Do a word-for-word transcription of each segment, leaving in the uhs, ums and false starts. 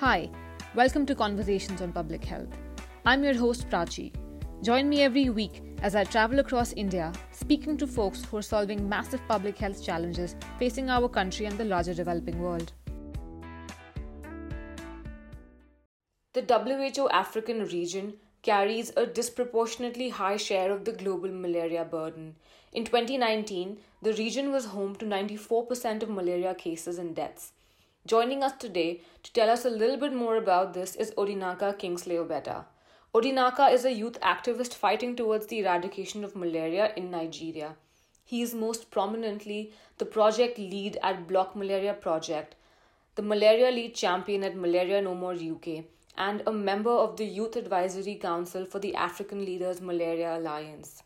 Hi, welcome to Conversations on Public Health. I'm your host Prachi. Join me every week as I travel across India, speaking to folks who are solving massive public health challenges facing our country and the larger developing world. The W H O African region carries a disproportionately high share of the global malaria burden. In twenty nineteen, the region was home to ninety-four percent of malaria cases and deaths. Joining us today to tell us a little bit more about this is Odinaka Kingsley Obeta. Odinaka is a youth activist fighting towards the eradication of malaria in Nigeria. He is most prominently the project lead at Block Malaria Project, the malaria lead champion at Malaria No More U K, and a member of the Youth Advisory Council for the African Leaders Malaria Alliance.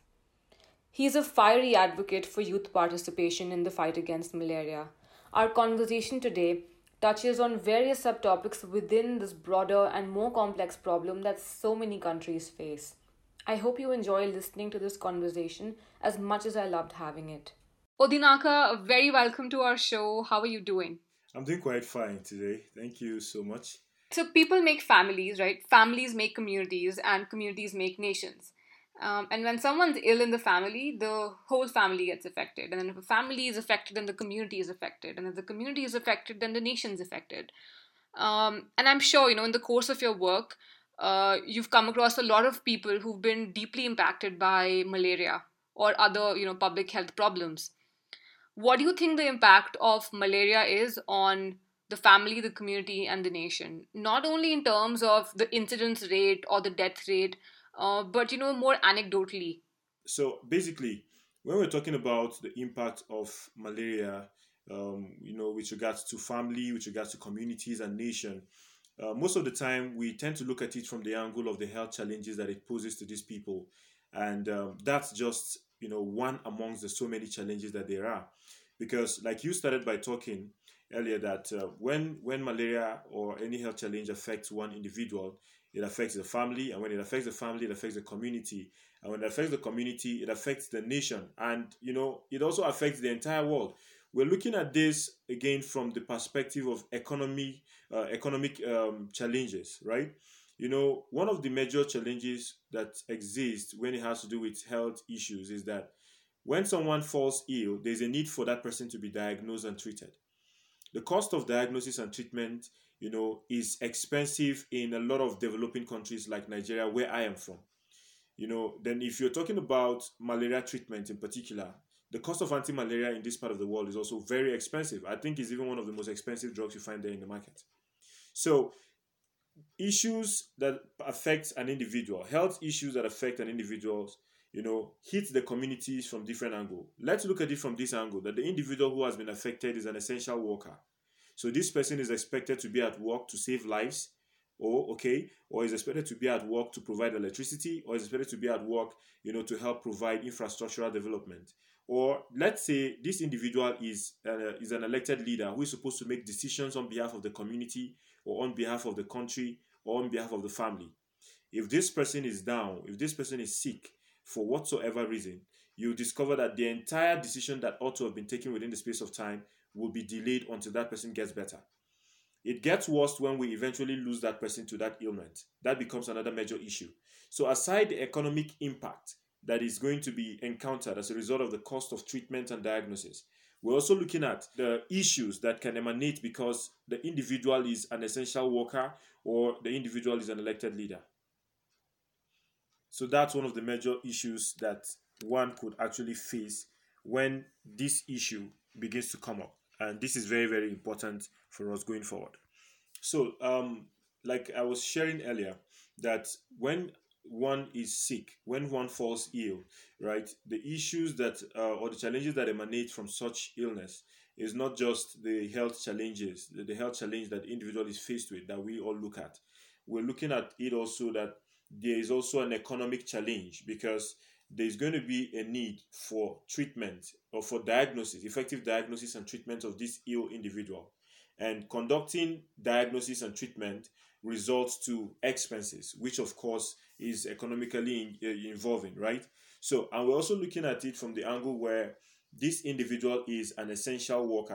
He is a fiery advocate for youth participation in the fight against malaria. Our conversation today touches on various subtopics within this broader and more complex problem that so many countries face. I hope you enjoy listening to this conversation as much as I loved having it. Odinaka, very welcome to our show. How are you doing? I'm doing quite fine today. Thank you so much. So people make families, right? Families make communities and communities make nations. Um, and when someone's ill in the family, the whole family gets affected. And then if a family is affected, then the community is affected. And if the community is affected, then the nation's affected. Um, and I'm sure, you know, in the course of your work, uh, you've come across a lot of people who've been deeply impacted by malaria or other, you know, public health problems. What do you think the impact of malaria is on the family, the community, and the nation? Not only in terms of the incidence rate or the death rate, uh, but, you know, more anecdotally. So basically, when we're talking about the impact of malaria, um, you know, with regards to family, with regards to communities and nation, uh, most of the time we tend to look at it from the angle of the health challenges that it poses to these people. And um, that's just, you know, one amongst the so many challenges that there are. Because like you started by talking earlier that uh, when when malaria or any health challenge affects one individual, it affects the family, and when it affects the family, it affects the community, and when it affects the community, it affects the nation, and you know it also affects the entire world. We're looking at this again from the perspective of economy, uh, economic um, challenges, right? You know, one of the major challenges that exist when it has to do with health issues is that when someone falls ill, there's a need for that person to be diagnosed and treated. The cost of diagnosis and treatment, you know, is expensive in a lot of developing countries like Nigeria, where I am from. You know, then if you're talking about malaria treatment in particular, the cost of anti-malaria in this part of the world is also very expensive. I think it's even one of the most expensive drugs you find there in the market. So issues that affect an individual, health issues that affect an individual, you know, hit the communities from different angle. Let's look at it from this angle, that the individual who has been affected is an essential worker. So this person is expected to be at work to save lives, or okay, or is expected to be at work to provide electricity, or is expected to be at work, you know, to help provide infrastructural development. Or let's say this individual is uh, is an elected leader who is supposed to make decisions on behalf of the community, or on behalf of the country, or on behalf of the family. If this person is down, if this person is sick, for whatsoever reason, you discover that the entire decision that ought to have been taken within the space of time will be delayed until that person gets better. It gets worse when we eventually lose that person to that ailment. That becomes another major issue. So aside the economic impact that is going to be encountered as a result of the cost of treatment and diagnosis, we're also looking at the issues that can emanate because the individual is an essential worker or the individual is an elected leader. So that's one of the major issues that one could actually face when this issue begins to come up. And this is very, very important for us going forward. So, um, like I was sharing earlier, that when one is sick, when one falls ill, right, the issues that uh, or the challenges that emanate from such illness is not just the health challenges, the, the health challenge that the individual is faced with that we all look at. We're looking at it also that there is also an economic challenge because there's going to be a need for treatment or for diagnosis, effective diagnosis and treatment of this ill individual. And conducting diagnosis and treatment results to expenses, which of course is economically in, uh, involving, right? So, and we're also looking at it from the angle where this individual is an essential worker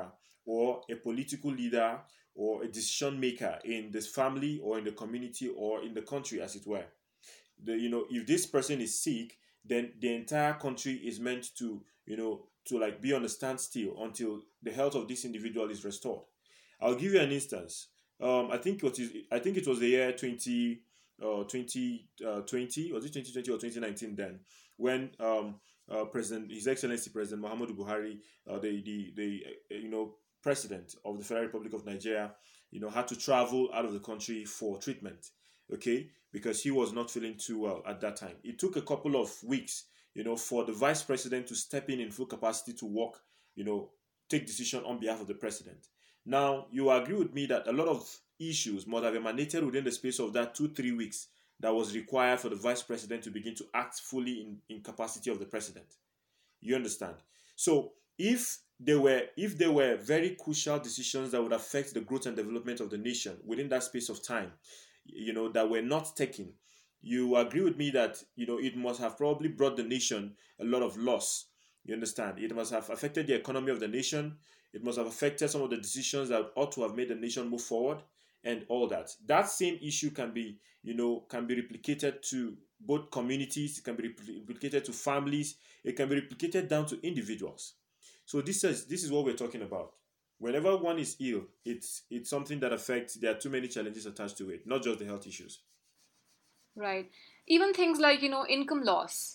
or a political leader or a decision maker in this family or in the community or in the country, as it were. The, you know, if this person is sick, then the entire country is meant to, you know, to like be on a standstill until the health of this individual is restored. I'll give you an instance. Um, I think what is I think it was the year twenty, uh, twenty uh, twenty, was it twenty twenty or twenty nineteen then, when um, uh, President, His Excellency President Muhammadu Buhari, uh, the the the uh, you know president of the Federal Republic of Nigeria, you know, had to travel out of the country for treatment. Okay, because he was not feeling too well at that time. It took a couple of weeks, you know, for the vice president to step in in full capacity to work, you know, take decision on behalf of the president. Now, you agree with me that a lot of issues must have emanated within the space of that two, three weeks that was required for the vice president to begin to act fully in, in capacity of the president. You understand? So if there were if there were very crucial decisions that would affect the growth and development of the nation within that space of time, you know, that were not taken, you agree with me that, you know, it must have probably brought the nation a lot of loss. You understand? It must have affected the economy of the nation. It must have affected some of the decisions that ought to have made the nation move forward and all that. That same issue can be, you know, can be replicated to both communities. It can be replicated to families. It can be replicated down to individuals. So this is this is what we're talking about. Whenever one is ill, it's it's something that affects. There are too many challenges attached to it, not just the health issues. Right. Even things like, you know, income loss.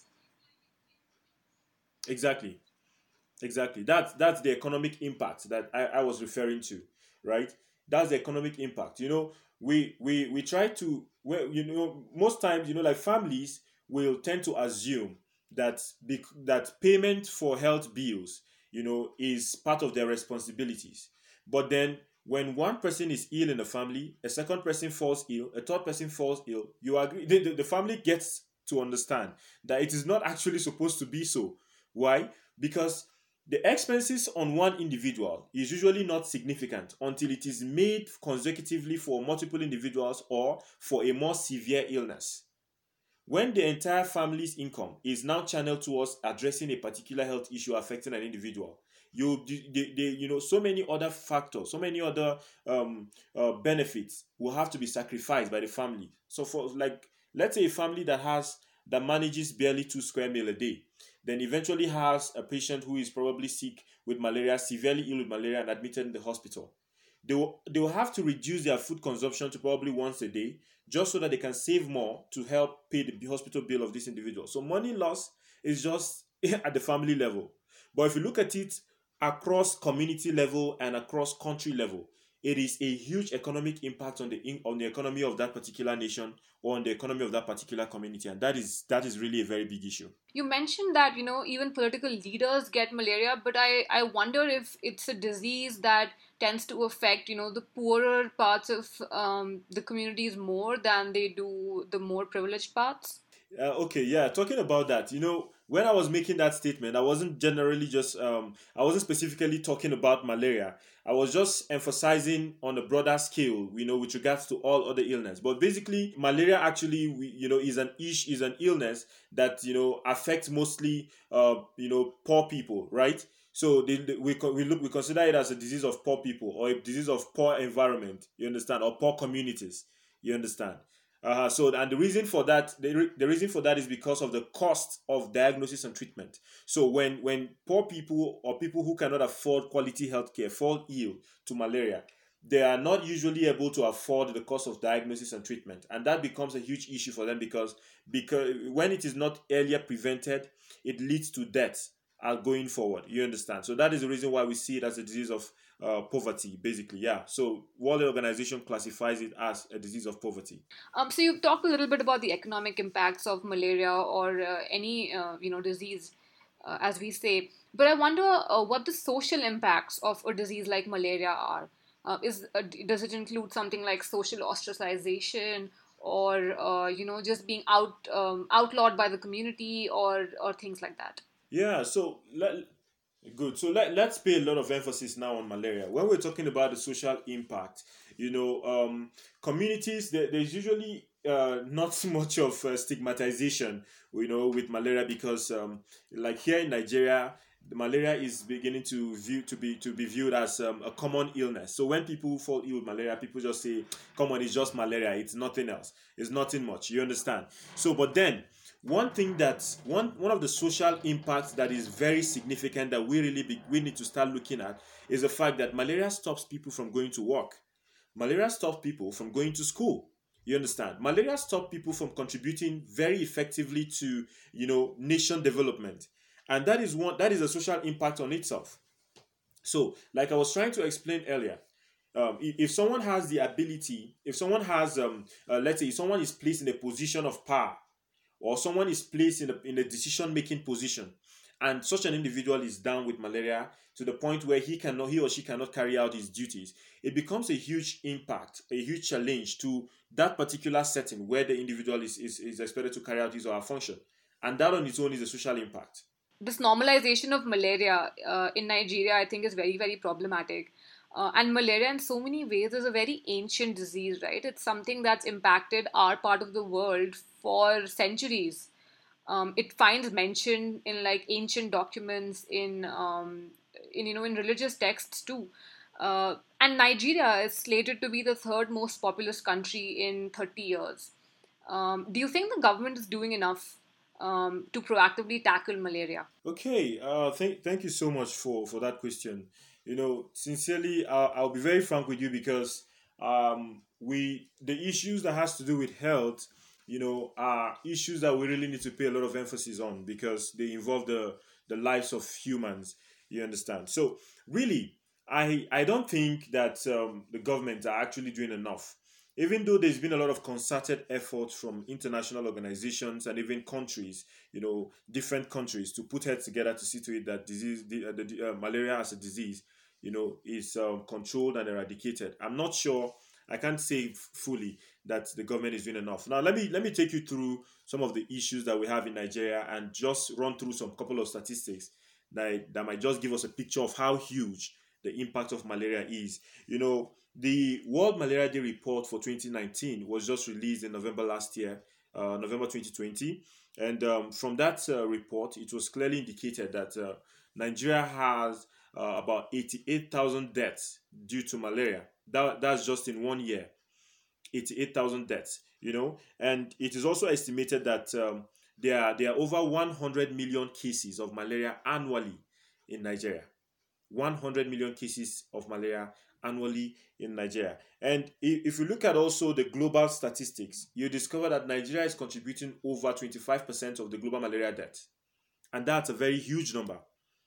Exactly. Exactly. That's that's the economic impact that I, I was referring to, right? That's the economic impact. You know, we we we try to, well, you know, most times, you know, like families will tend to assume that bec- that payment for health bills, you know, is part of their responsibilities. But then when one person is ill in the family, a second person falls ill, a third person falls ill, you agree, the, the, the family gets to understand that it is not actually supposed to be so. Why? Because the expenses on one individual is usually not significant until it is made consecutively for multiple individuals or for a more severe illness. When the entire family's income is now channeled towards addressing a particular health issue affecting an individual, you they, they, you know, so many other factors, so many other um, uh, benefits will have to be sacrificed by the family. So for, like, let's say a family that has that manages barely two square meal a day, then eventually has a patient who is probably sick with malaria, severely ill with malaria, and admitted in the hospital. They will, they will have to reduce their food consumption to probably once a day, just so that they can save more to help pay the hospital bill of this individual. So money loss is just at the family level. But if you look at it across community level and across country level, it is a huge economic impact on the on the economy of that particular nation or on the economy of that particular community, and that is that is really a very big issue. You mentioned that, you know, even political leaders get malaria, but I, I wonder if it's a disease that tends to affect, you know, the poorer parts of um, the communities more than they do the more privileged parts. Uh, okay, yeah, talking about that, you know, when I was making that statement, I wasn't generally just, um, I wasn't specifically talking about malaria. I was just emphasizing on a broader scale, you know, with regards to all other illness. But basically, malaria actually, we, you know, is an ish, is an illness that, you know, affects mostly, uh, you know, poor people, right? So they, they, we we look we consider it as a disease of poor people or a disease of poor environment. You understand, or poor communities. You understand. Uh, so and the reason for that the, re- the reason for that is because of the cost of diagnosis and treatment. So when when poor people or people who cannot afford quality healthcare fall ill to malaria, they are not usually able to afford the cost of diagnosis and treatment, and that becomes a huge issue for them because because when it is not earlier prevented, it leads to death uh, going forward. You understand? So that is the reason why we see it as a disease of uh, poverty, basically. Yeah. So World Organization classifies it as a disease of poverty. Um, so you've talked a little bit about the economic impacts of malaria or uh, any uh, you know disease, uh, as we say. But I wonder uh, what the social impacts of a disease like malaria are. Uh, is uh, does it include something like social ostracization or uh, you know just being out um, outlawed by the community or or things like that? Yeah. So let, good. So let, let's pay a lot of emphasis now on malaria. When we're talking about the social impact, you know, um, communities, there, there's usually uh, not so much of uh, stigmatization, you know, with malaria because, um, like here in Nigeria, the malaria is beginning to view to be to be viewed as um, a common illness. So when people fall ill with malaria, people just say, "Come on, it's just malaria. It's nothing else. It's nothing much." You understand? So, but then one thing that one one of the social impacts that is very significant that we really be, we need to start looking at is the fact that malaria stops people from going to work. Malaria stops people from going to school. You understand? Malaria stops people from contributing very effectively to, you know, nation development. And that is one that is a social impact on itself. So, like I was trying to explain earlier, um, if, if someone has the ability, if someone has, um, uh, let's say, if someone is placed in a position of power, or someone is placed in a, in a decision-making position, and such an individual is down with malaria to the point where he cannot, he or she cannot carry out his duties, it becomes a huge impact, a huge challenge to that particular setting where the individual is, is, is expected to carry out his or her function. And that on its own is a social impact. This normalization of malaria uh, in Nigeria, I think, is very, very problematic. Uh, and malaria, in so many ways, is a very ancient disease, right? It's something that's impacted our part of the world for centuries. Um, it finds mention in like ancient documents, in um, in you know in religious texts too. Uh, and Nigeria is slated to be the third most populous country in thirty years. Um, do you think the government is doing enough um, to proactively tackle malaria? Okay, uh, thank thank you so much for for that question. You know, sincerely, I'll, I'll be very frank with you because um, we the issues that has to do with health, you know, are issues that we really need to pay a lot of emphasis on because they involve the the lives of humans. You understand? So really, I I don't think that um, the government are actually doing enough. Even though there's been a lot of concerted effort from international organizations and even countries, you know, different countries to put heads together to see to it that disease, the, uh, the uh, malaria as a disease, you know, is um, controlled and eradicated. I'm not sure. I can't say f- fully that the government is doing enough. Now, let me let me take you through some of the issues that we have in Nigeria and just run through some couple of statistics that that might just give us a picture of how huge the impact of malaria is. You know, the World Malaria Day report for twenty nineteen was just released in November last year, uh, November twenty twenty. And um, from that uh, report, it was clearly indicated that uh, Nigeria has uh, about eighty-eight thousand deaths due to malaria. That, that's just in one year, eighty-eight thousand deaths, you know. And it is also estimated that um, there, are, there are over one hundred million cases of malaria annually in Nigeria. one hundred million cases of malaria annually in Nigeria. And if you look at also the global statistics, you discover that Nigeria is contributing over twenty-five percent of the global malaria deaths. And that's a very huge number.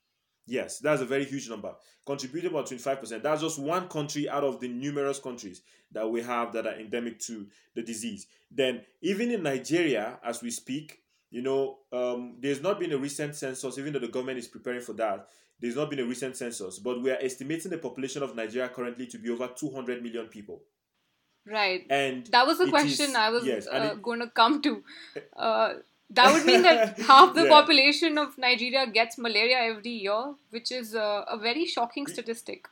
Yes, that's a very huge number. Contributing about twenty-five percent. That's just one country out of the numerous countries that we have that are endemic to the disease. Then, even in Nigeria, as we speak, you know, um, there's not been a recent census, even though the government is preparing for that. There's not been a recent census, but we are estimating the population of Nigeria currently to be over two hundred million people. Right. And that was the it question is, I was yes, and uh, it, going to come to. Uh, that would mean that half the yeah, population of Nigeria gets malaria every year, which is uh, a very shocking statistic.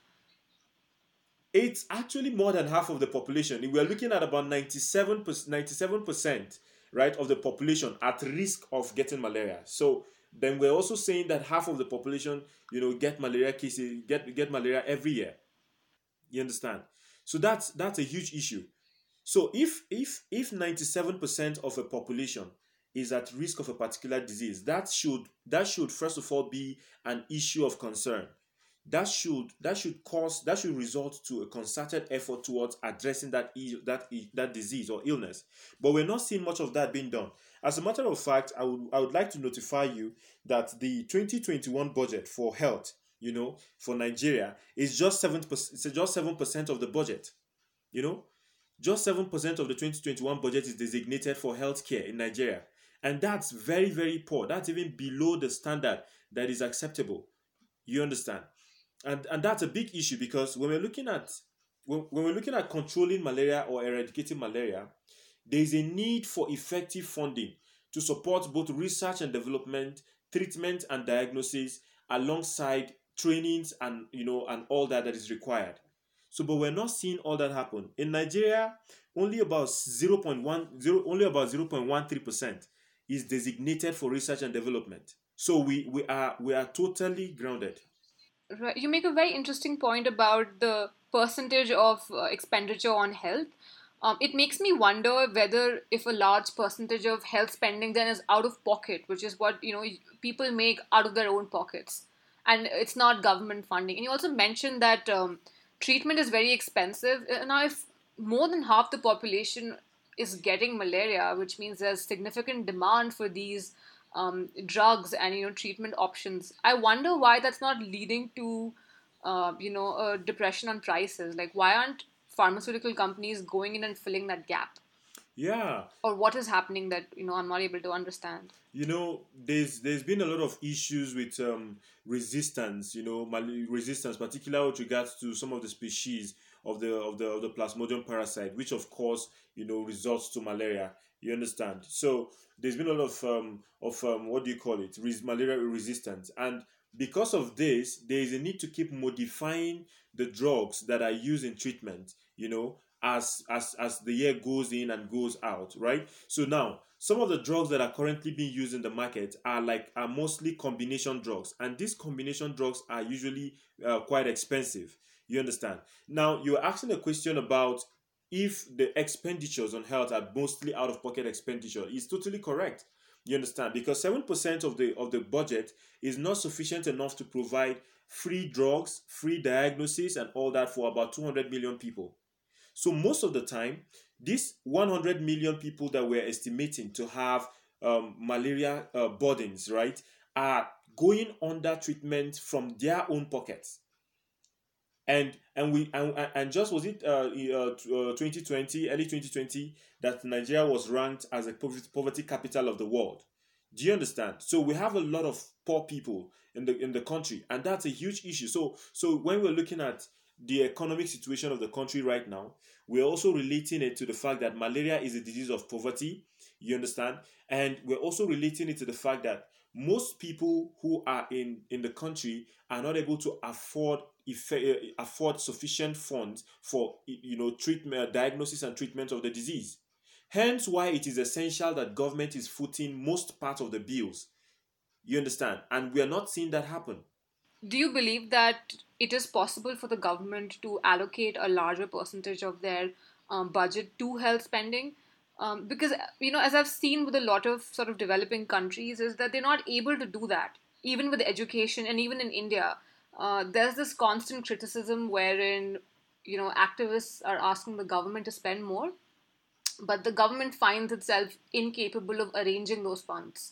it's actually more than half of the population. We're looking at about ninety-seven percent, ninety-seven percent, right, of the population at risk of getting malaria. So then we're also saying that half of the population, you know, get malaria cases, get get malaria every year. You understand? So that's that's a huge issue. So if if if ninety-seven percent of a population is at risk of a particular disease, that should that should first of all be an issue of concern. That should that should cause that should result to a concerted effort towards addressing that that that disease or illness. But we're not seeing much of that being done. As a matter of fact, I would I would like to notify you that the twenty twenty-one budget for health, you know, for Nigeria is just seven percent. It's just seven percent of the budget. You know, just seven percent of the twenty twenty-one budget is designated for healthcare in Nigeria. And that's very, very poor. That's even below the standard that is acceptable. You understand? And and that's a big issue because when we're looking at when, when we're looking at controlling malaria or eradicating malaria, there is a need for effective funding to support both research and development, treatment and diagnosis, alongside trainings and you know and all that that is required. So, but we're not seeing all that happen in Nigeria. Only about zero point one zero, only about zero point one three percent is designated for research and development. So we we are we are totally grounded. Right. You make a very interesting point about the percentage of uh, expenditure on health. Um, it makes me wonder whether if a large percentage of health spending then is out of pocket, which is what you know people make out of their own pockets, and it's not government funding. And you also mentioned that um, treatment is very expensive. Uh, Now, if more than half the population is getting malaria, which means there's significant demand for these um, drugs and you know treatment options. I wonder why that's not leading to uh, you know a depression on prices. Like why aren't pharmaceutical companies going in and filling that gap? Yeah, Or what is happening that you know I'm not able to understand? you know, there's there's been a lot of issues with um, resistance. You know, mal- resistance, particularly with regards to some of the species of the of the of the Plasmodium parasite, which of course you know results to malaria. You understand? So there's been a lot of um, of um, what do you call it? Res- malaria resistance, and because of this, there is a need to keep modifying the drugs that are used in treatment. You know, as as as the year goes in and goes out, right? So now some of the drugs that are currently being used in the market are like are mostly combination drugs, and these combination drugs are usually uh, quite expensive. You understand? Now you're asking a question about if the expenditures on health are mostly out of pocket expenditure. Is totally correct. You understand? Because seven percent of the of the budget is not sufficient enough to provide free drugs, free diagnosis, and all that for about two hundred million people. So most of the time, these one hundred million people that we're estimating to have um, malaria uh, burdens, right, are going under treatment from their own pockets. And and we and, and just was it uh, uh, twenty twenty, early twenty twenty, that Nigeria was ranked as a poverty, poverty capital of the world. Do you understand? So we have a lot of poor people in the in the country, and that's a huge issue. So so when we're looking at the economic situation of the country right now, we're also relating it to the fact that malaria is a disease of poverty. You understand? And we're also relating it to the fact that most people who are in in the country are not able to afford effe- afford sufficient funds for you know treatment, diagnosis, and treatment of the disease. Hence, why it is essential that government is footing most part of the bills. You understand? And we are not seeing that happen. Do you believe that it is possible for the government to allocate a larger percentage of their um, budget to health spending? Um, because, you know, as I've seen with a lot of sort of developing countries, is that they're not able to do that. Even with education and even in India, uh, there's this constant criticism wherein, you know, activists are asking the government to spend more, but the government finds itself incapable of arranging those funds.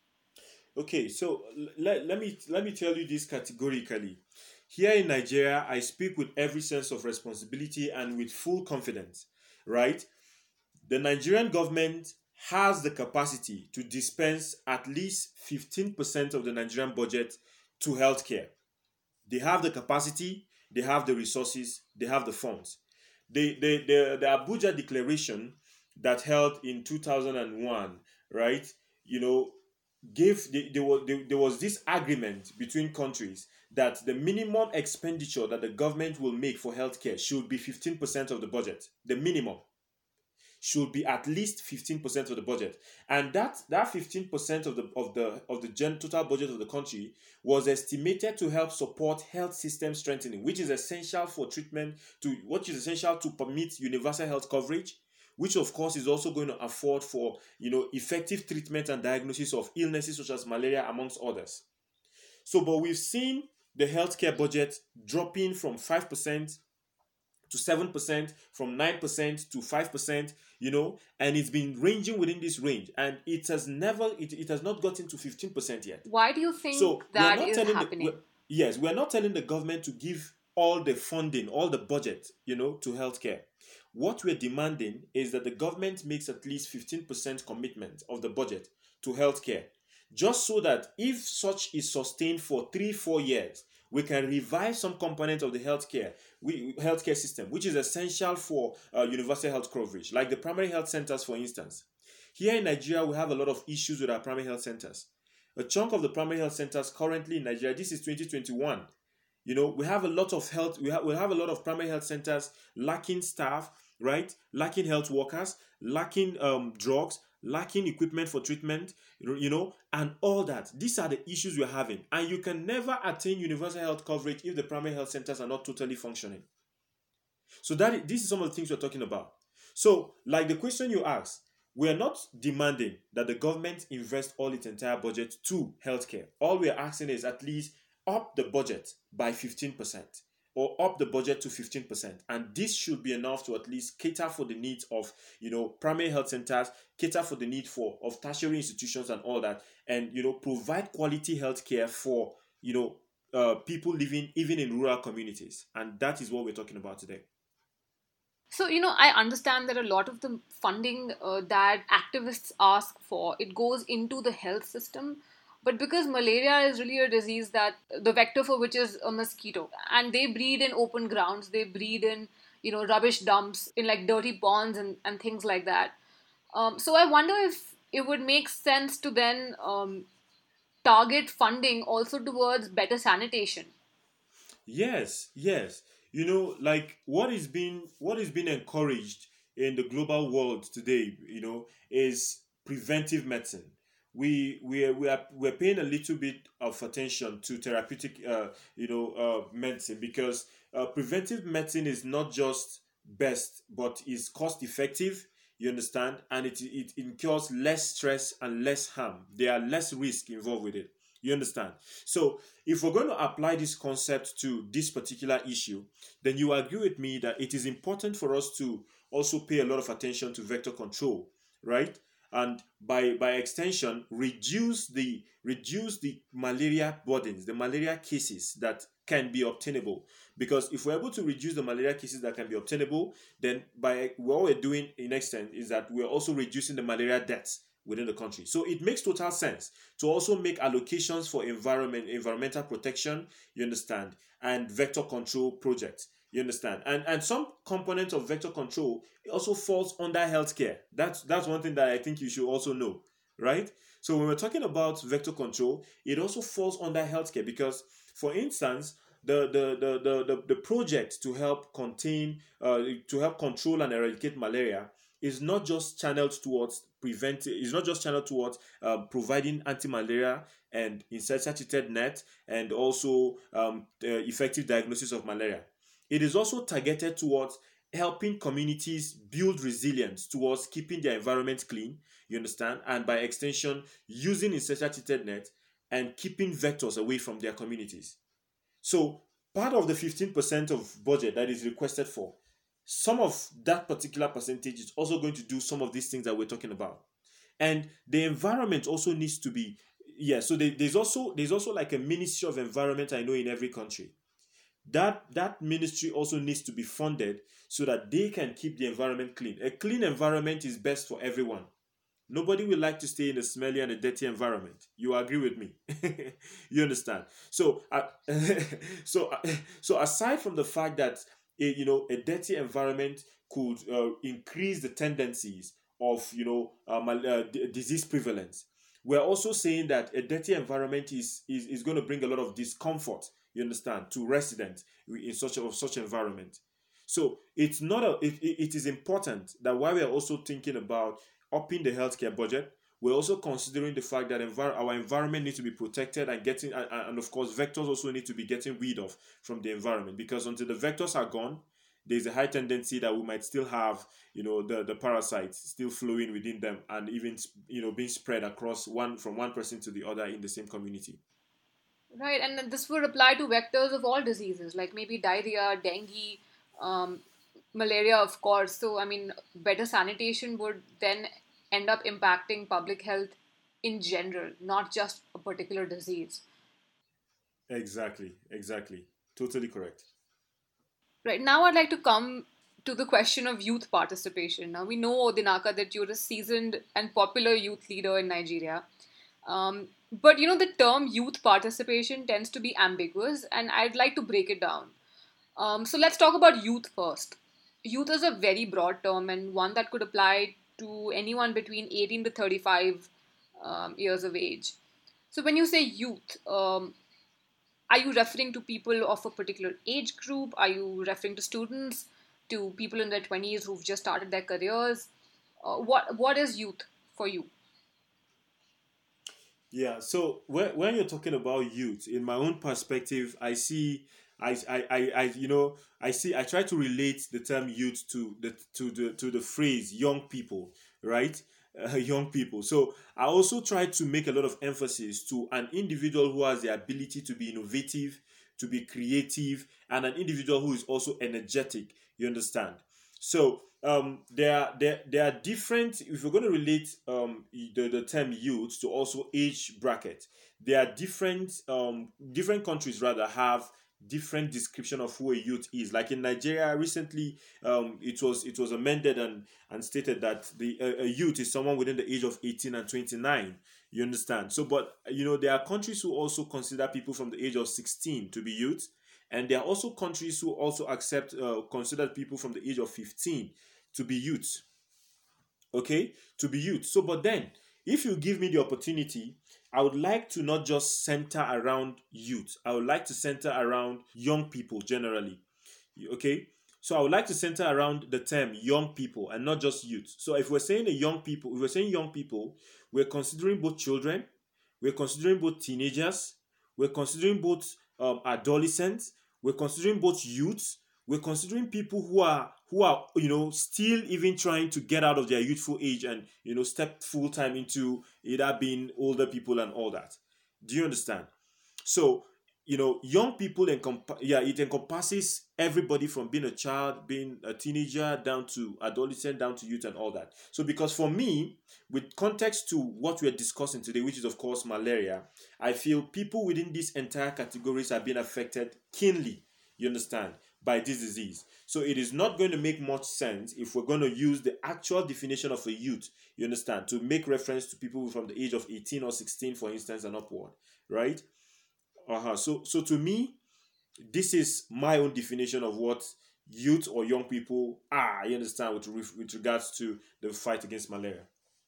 Okay, so let, let me let me tell you this categorically. Here in Nigeria, I speak with every sense of responsibility and with full confidence, right? The Nigerian government has the capacity to dispense at least fifteen percent of the Nigerian budget to healthcare. They have the capacity, they have the resources, they have the funds. The, the, the, the Abuja Declaration that held in two thousand one, right, you know, gave the, there, was, there, there was this agreement between countries that the minimum expenditure that the government will make for healthcare should be fifteen percent of the budget, the minimum should be at least fifteen percent of the budget. And that that fifteen percent of the of the of the gen, total budget of the country was estimated to help support health system strengthening, which is essential for treatment to what is essential to permit universal health coverage, which of course is also going to afford for you know effective treatment and diagnosis of illnesses such as malaria amongst others. So but we've seen the healthcare budget dropping from five percent to seven percent, from nine percent to five percent, you know, and it's been ranging within this range. And it has never, it, it has not gotten to fifteen percent yet. Why do you So think we're that not is telling the, we're, happening? yes, we're not telling the government to give all the funding, all the budget, you know, to healthcare. What we're demanding is that the government makes at least fifteen percent commitment of the budget to healthcare, just so that if such is sustained for three, four years, we can revive some component of the healthcare we, healthcare system, which is essential for uh, universal health coverage, like the primary health centers, for instance. Here in Nigeria, we have a lot of issues with our primary health centers. A chunk of the primary health centers currently in Nigeria, this is twenty twenty-one. You know, we have a lot of health, we have we have a lot of primary health centers lacking staff, right? Lacking health workers, lacking um, drugs, lacking equipment for treatment, you know, and all that. These are the issues we're having. And you can never attain universal health coverage if the primary health centers are not totally functioning. So that this is some of the things we're talking about. So, like the question you asked, we are not demanding that the government invest all its entire budget to healthcare. All we are asking is at least up the budget by fifteen percent or up the budget to fifteen percent. And this should be enough to at least cater for the needs of, you know, primary health centers, cater for the need for of tertiary institutions and all that, and, you know, provide quality healthcare for, you know, uh, people living even in rural communities. And that is what we're talking about today. So, you know, I understand that a lot of the funding uh, that activists ask for, it goes into the health system. But because malaria is really a disease that the vector for which is a mosquito, and they breed in open grounds, they breed in, you know, rubbish dumps, in like dirty ponds and, and things like that. Um, so I wonder if it would make sense to then um, target funding also towards better sanitation. Yes, yes. You know, like what is being what is being encouraged in the global world today, you know, is preventive medicine. We we are, we are we're paying a little bit of attention to therapeutic, uh, you know, uh, medicine because uh, preventive medicine is not just best, but is cost effective. You understand, and it it incurs less stress and less harm. There are less risk involved with it. You understand? So, if we're going to apply this concept to this particular issue, then you agree with me that it is important for us to also pay a lot of attention to vector control, right? And by by extension, reduce the reduce the malaria burdens, the malaria cases that can be obtainable. Because if we're able to reduce the malaria cases that can be obtainable, then by what we're doing in extent is that we're also reducing the malaria deaths within the country. So it makes total sense to also make allocations for environment, environmental protection, you understand, and vector control projects. You understand? And and some component of vector control also falls under healthcare. That's that's one thing that I think you should also know, right? So when we're talking about vector control, it also falls under healthcare because, for instance, the the the the, the, the project to help contain uh, to help control and eradicate malaria is not just channeled towards preventing, it's not just channeled towards uh, providing anti-malaria and insecticide net and also um, effective diagnosis of malaria. It is also targeted towards helping communities build resilience towards keeping their environment clean, you understand, and by extension, using insecticide net and keeping vectors away from their communities. So part of the fifteen percent of budget that is requested for, some of that particular percentage is also going to do some of these things that we're talking about. And the environment also needs to be, yeah, so there- there's also there's also like a ministry of environment, I know, in every country. That that ministry also needs to be funded so that they can keep the environment clean. A clean environment is best for everyone. Nobody will like to stay in a smelly and a dirty environment. You agree with me? You understand? So, uh, so, uh, so aside from the fact that a, you know, a dirty environment could uh, increase the tendencies of, you know, um, uh, d- disease prevalence, we're also saying that a dirty environment is is, is going to bring a lot of discomfort. You understand, to residents in such a, of such environment. So it's not a. It, it it is important that while we are also thinking about upping the healthcare budget, we're also considering the fact that envir- our environment needs to be protected and getting, and, and of course, vectors also need to be getting rid of from the environment because until the vectors are gone, there's a high tendency that we might still have, you know, the, the parasites still flowing within them and even, you know, being spread across one from one person to the other in the same community. Right, and then this would apply to vectors of all diseases, like maybe diarrhea, dengue, um, malaria, of course. So, I mean, better sanitation would then end up impacting public health in general, not just a particular disease. Exactly, exactly. Totally correct. Right, now I'd like to come to the question of youth participation. Now, we know, Dinaka, that you're a seasoned and popular youth leader in Nigeria. Um, but you know, the term youth participation tends to be ambiguous, and I'd like to break it down. Um, so let's talk about youth first. Youth is a very broad term and one that could apply to anyone between eighteen to thirty-five um, years of age. So when you say youth, um, are you referring to people of a particular age group? Are you referring to students, to people in their twenties who've just started their careers? Uh, what what is youth for you? Yeah, so when, when you're talking about youth, in my own perspective, I see, I, I, I, I, you know, I see, I try to relate the term youth to the to the to the phrase young people, right? Uh, young people. So I also try to make a lot of emphasis to an individual who has the ability to be innovative, to be creative, and an individual who is also energetic. You understand? So um, there, are, there, there are different. If you're going to relate um, the, the term youth to also age bracket, there are different um, different countries rather have different description of who a youth is. Like in Nigeria, recently um, it was it was amended and and stated that the a, a youth is someone within the age of eighteen and twenty-nine. You understand? So, but you know there are countries who also consider people from the age of sixteen to be youth, and there are also countries who also accept uh, consider people from the age of fifteen to be youth. Okay, to be youth. So, but then, if you give me the opportunity, I would like to not just center around youth. I would like to center around young people generally. Okay, so I would like to center around the term young people and not just youth. So, if we're saying a young people, if we're saying young people, we're considering both children, we're considering both teenagers, we're considering both um, adolescents, we're considering both youths, we're considering people who are who are you know still even trying to get out of their youthful age and you know step full time into either being older people and all that. Do you understand? So you know young people encomp- yeah it encompasses everybody from being a child, being a teenager, down to adolescent, down to youth and all that. So because for me, with context to what we're discussing today, which is of course malaria, I feel people within these entire categories are being affected keenly, you understand, by this disease. So it is not going to make much sense if we're going to use the actual definition of a youth, you understand, to make reference to people from the age of eighteen or sixteen, for instance, and upward, right? Uh-huh. So, so to me, this is my own definition of what youth or young people are. You understand, with with regards to the fight against malaria.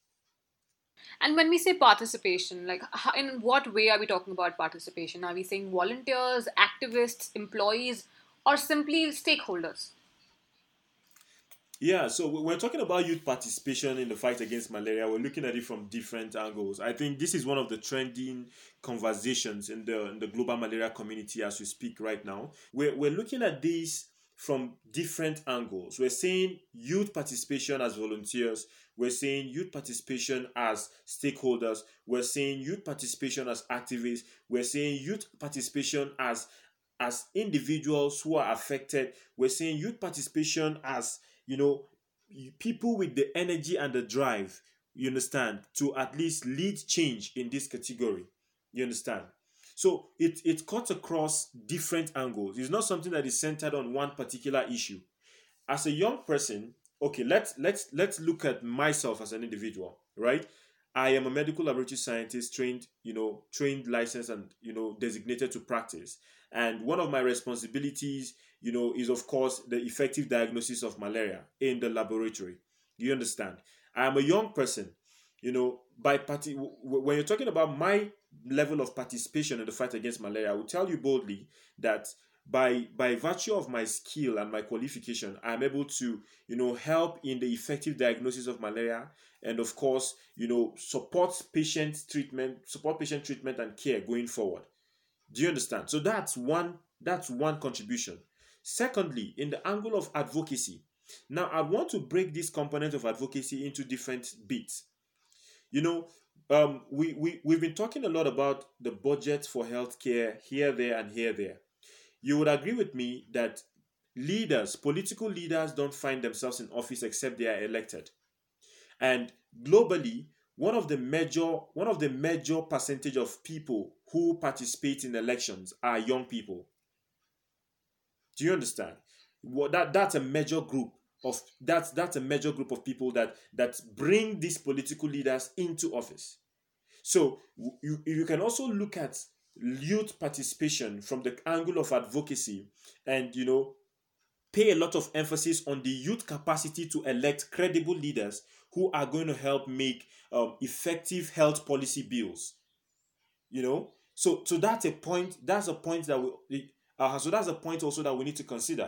And when we say participation, like how, in what way are we talking about participation? Are we saying volunteers, activists, employees, or simply stakeholders? Yeah, so we're talking about youth participation in the fight against malaria. We're looking at it from different angles. I think this is one of the trending conversations in the in the global malaria community as we speak right now. We're, we're looking at this from different angles. We're saying youth participation as volunteers. We're saying youth participation as stakeholders. We're saying youth participation as activists. We're saying youth participation as as individuals who are affected. We're saying youth participation as you know people with the energy and the drive, you understand, to at least lead change in this category, you understand. So it it cuts across different angles. It's not something that is centered on one particular issue. As a young person, okay, let's let's let's look at myself as an individual, right? I am a medical laboratory scientist, trained, you know, trained, licensed, and you know, designated to practice. And one of my responsibilities, you know, is of course the effective diagnosis of malaria in the laboratory. You understand? I am a young person, you know, by party. When you're talking about my level of participation in the fight against malaria, I will tell you boldly that by by virtue of my skill and my qualification, I'm able to you know help in the effective diagnosis of malaria, and of course you know support patient treatment support patient treatment and care going forward. Do you understand? So that's one that's one contribution. Secondly, in the angle of advocacy, now I want to break this component of advocacy into different bits. You know, um, we, we, we've been talking a lot about the budget for healthcare here, there, and here, there. You would agree with me that leaders, political leaders, don't find themselves in office except they are elected. And globally, one of the major one of the major percentage of people who participate in elections are young people. Do you understand? What that that's a major group of that's that's a major group of people that that bring these political leaders into office. So you, you can also look at youth participation from the angle of advocacy, and you know pay a lot of emphasis on the youth capacity to elect credible leaders who are going to help make um, effective health policy bills. You know, so so that's a point. That's a point that we. Uh, so that's a point also that we need to consider.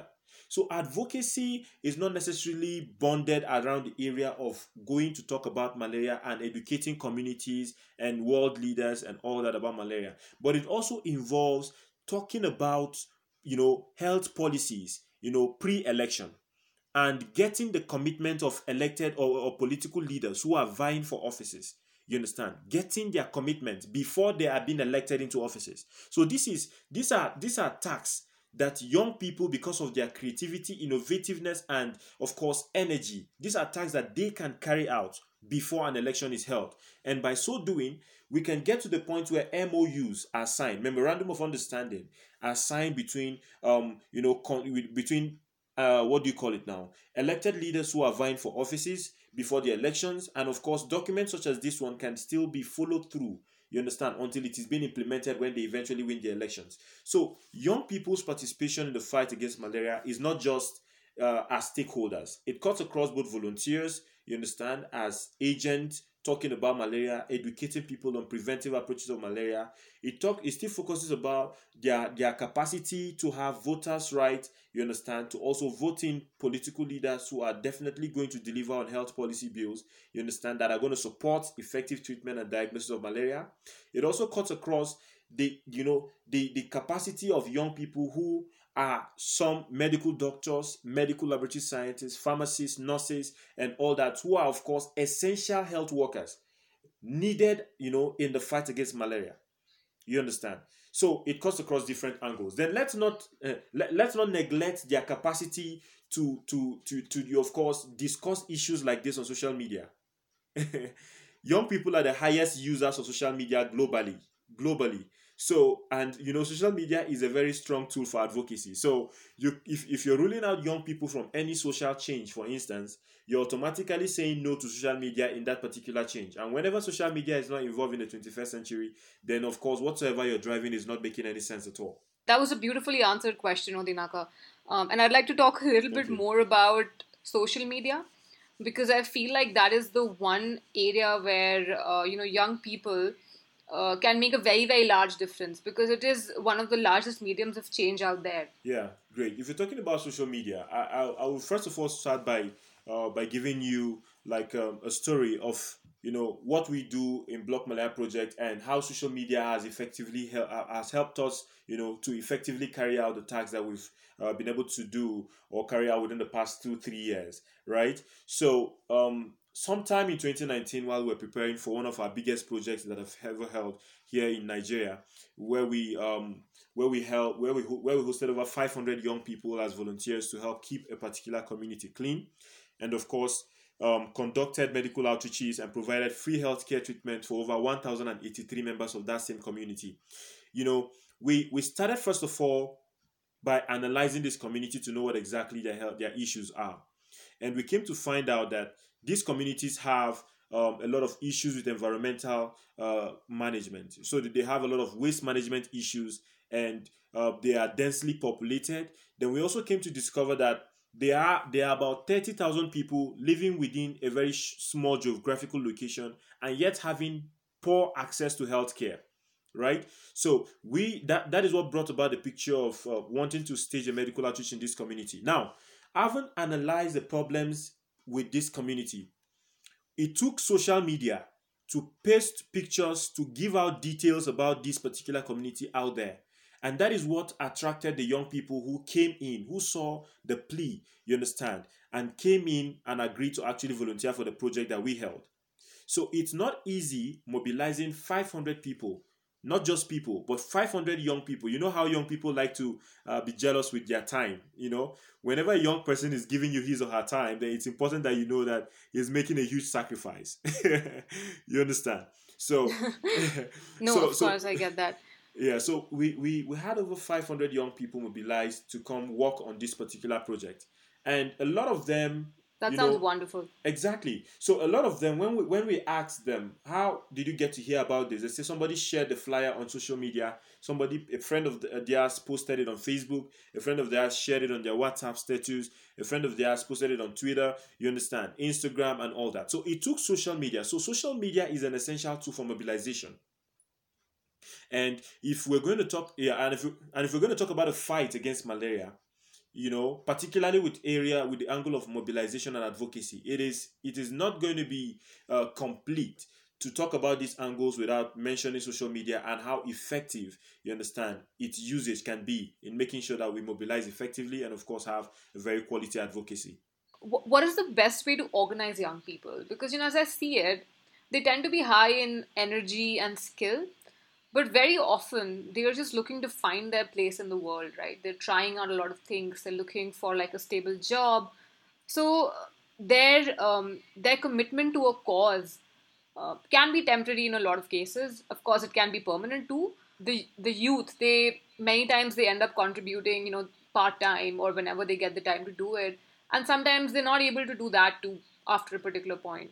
So advocacy is not necessarily bonded around the area of going to talk about malaria and educating communities and world leaders and all that about malaria, but it also involves talking about, you know, health policies, you know, pre-election, and getting the commitment of elected or, or political leaders who are vying for offices. You understand? Getting their commitment before they are being elected into offices. So this is these are these are tasks that young people, because of their creativity, innovativeness, and of course energy, these are tasks that they can carry out before an election is held. And by so doing, we can get to the point where M O Us are signed, memorandum of understanding, are signed between um you know con- between uh, what do you call it now? Elected leaders who are vying for offices before the elections, and of course, documents such as this one can still be followed through. You understand, until it is being implemented when they eventually win the elections. So, young people's participation in the fight against malaria is not just uh, as stakeholders. It cuts across both volunteers, you understand, as agents talking about malaria, educating people on preventive approaches of malaria. It talk it still focuses about their their capacity to have voters' right, you understand, to also vote in political leaders who are definitely going to deliver on health policy bills, you understand, that are going to support effective treatment and diagnosis of malaria. It also cuts across the you know the the capacity of young people who are some medical doctors, medical laboratory scientists, pharmacists, nurses, and all that, who are of course essential health workers needed, you know, in the fight against malaria. You understand? So it cuts across different angles. Then let's not uh, let, let's not neglect their capacity to to to to of course discuss issues like this on social media. Young people are the highest users of social media globally. Globally. So, and you know, social media is a very strong tool for advocacy. So, you if, if you're ruling out young people from any social change, for instance, you're automatically saying no to social media in that particular change. And whenever social media is not involved in the twenty-first century, then of course, whatsoever you're driving is not making any sense at all. That was a beautifully answered question, Odinaka. Um, and I'd like to talk a little Thank bit you. more about social media, because I feel like that is the one area where uh, you know young people uh, can make a very very large difference, because it is one of the largest mediums of change out there. Yeah, great. If you're talking about social media, I I, I will first of all start by uh, by giving you like um, a story of, you know, what we do in Block Malaya Project and how social media has effectively hel- uh, has helped us, you know, to effectively carry out the tasks that we've uh, been able to do or carry out within the past two three years, right? So um, sometime in twenty nineteen, while we we're preparing for one of our biggest projects that I've ever held here in Nigeria, where we um where we held where we where we hosted over five hundred young people as volunteers to help keep a particular community clean, and of course um, conducted medical outreaches and provided free healthcare treatment for over one thousand eighty-three members of that same community. You know, we we started first of all by analyzing this community to know what exactly their health, their issues are, and we came to find out that these communities have um, a lot of issues with environmental uh, management. So that they have a lot of waste management issues, and uh, they are densely populated. Then we also came to discover that there are there are about thirty thousand people living within a very sh- small geographical location, and yet having poor access to healthcare, right? So we that that is what brought about the picture of uh, wanting to stage a medical outreach in this community. Now, having analyzed the problems with this community, it took social media to paste pictures, to give out details about this particular community out there. And that is what attracted the young people who came in, who saw the plea, you understand, and came in and agreed to actually volunteer for the project that we held. So it's not easy mobilizing five hundred people, not just people, but five hundred young people. You know how young people like to uh, be jealous with their time. You know, whenever a young person is giving you his or her time, then it's important that you know that he's making a huge sacrifice. You understand? So, No, so, of so, course, I get that. yeah. So we we we had over five hundred young people mobilized to come work on this particular project, and a lot of them, That you sounds know, wonderful. exactly. So a lot of them, when we when we asked them, how did you get to hear about this? They say somebody shared the flyer on social media. Somebody, a friend of the- theirs, posted it on Facebook. A friend of theirs shared it on their WhatsApp status. A friend of theirs posted it on Twitter. You understand, Instagram and all that. So it took social media. So social media is an essential tool for mobilization. And if we're going to talk, yeah, and if we, and if we're going to talk about a fight against malaria, you know, particularly with area with the angle of mobilization and advocacy. It is it is not going to be uh, complete to talk about these angles without mentioning social media and how effective, you understand, its usage can be in making sure that we mobilize effectively and of course have a very quality advocacy. Wh- what is the best way to organize young people? Because, you know, as I see it, they tend to be high in energy and skill, but very often they are just looking to find their place in the world, right? They're trying out a lot of things. They're looking for like a stable job. So uh, their um, their commitment to a cause uh, can be temporary in a lot of cases. Of course, it can be permanent too. The the youth, they many times they end up contributing, you know, part time or whenever they get the time to do it, and sometimes they're not able to do that too after a particular point.